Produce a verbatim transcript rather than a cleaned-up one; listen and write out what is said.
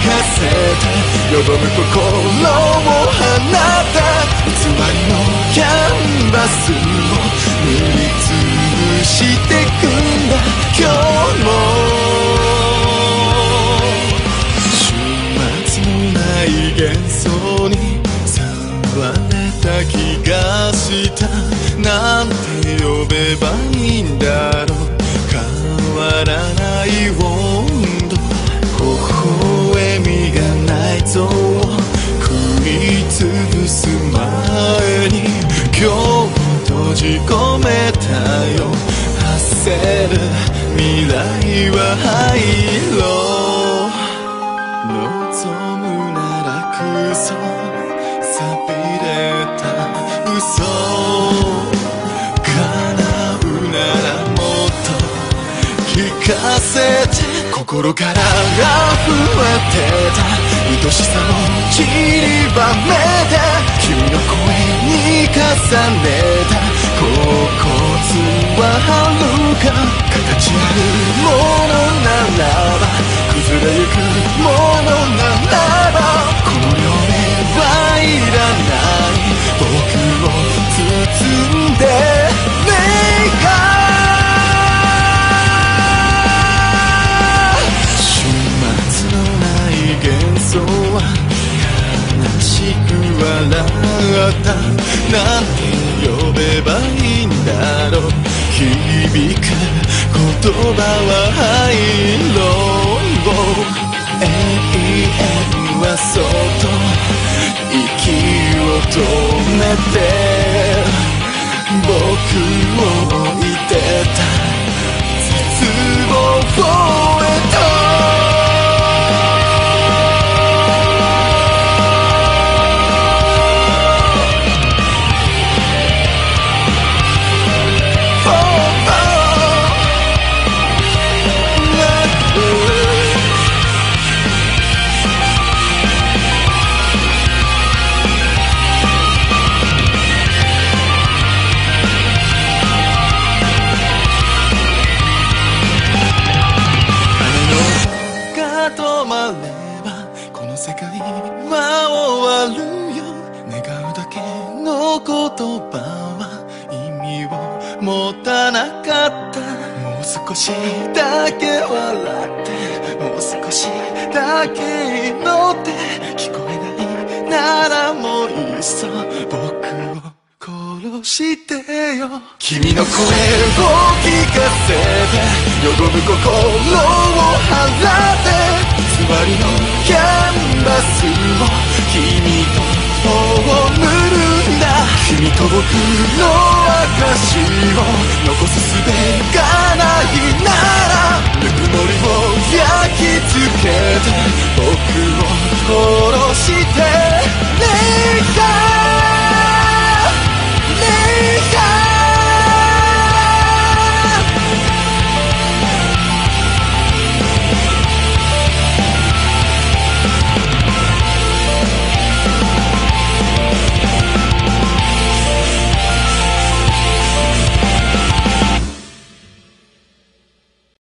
せてよどむ心を放った偽りのキャンバスを塗りつぶしてくんだ今日も終末のない幻想に触れた気がしたなんて呼べばいいんだろう変わらない温度微笑みが内臓を食いつぶす前に今日を閉じ込めたよ焦る未来は灰色望むならクソ錆びれた嘘叶うならもっと聞かせて心から溢れてた愛しさを散りばめて君の声に重ねた恍惚は遥か形あるものならば崩れゆくものならばこの両目はいらない僕を包んで願う幻想は悲しく笑ったなんて呼べばいいんだろう響く言葉は灰色永遠はそっと息を止めて僕を置いてた絶望へと世界は終わるよ願うだけの言葉は意味を持たなかったもう少しだけ笑ってもう少しだけ祈って聞こえないならもういっそ僕を殺してよ君の声を聞かせてよどむ心を払って偽りのキャンバスを君と葬るんだ君と僕の証を残す術がない